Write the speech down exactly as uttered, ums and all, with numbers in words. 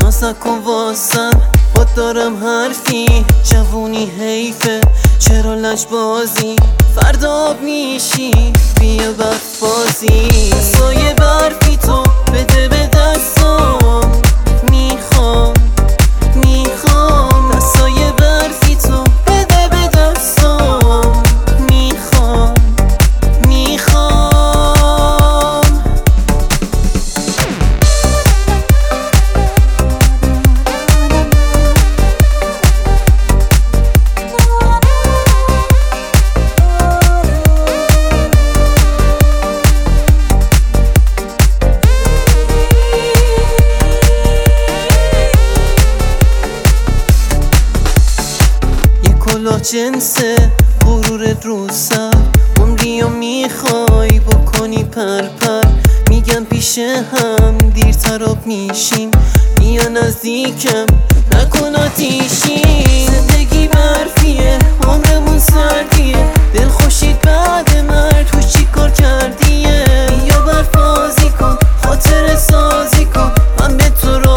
ناز نکن واسم، با دارم حرفی، جوونی حیفه چرا لجبازی، فردا آب میشی بیا وقت بازی. سایه برفی تو بده به دستم، میخوام میخوام دستای برفی تو بده به دستم، میخوام میخوام کلاه جنسه غرورت رو سر، عمری رو میخوای بکنی پرپر، میگم پیش هم دیرتر آب میشیم، بیا نزدیکم نکن آتیشیم. زندگی برفیه عمرمون سردیه، دل خوشید بعد مرد تو چی کار کردیه، بیا برفازی کن خاطر سازی کن من به تو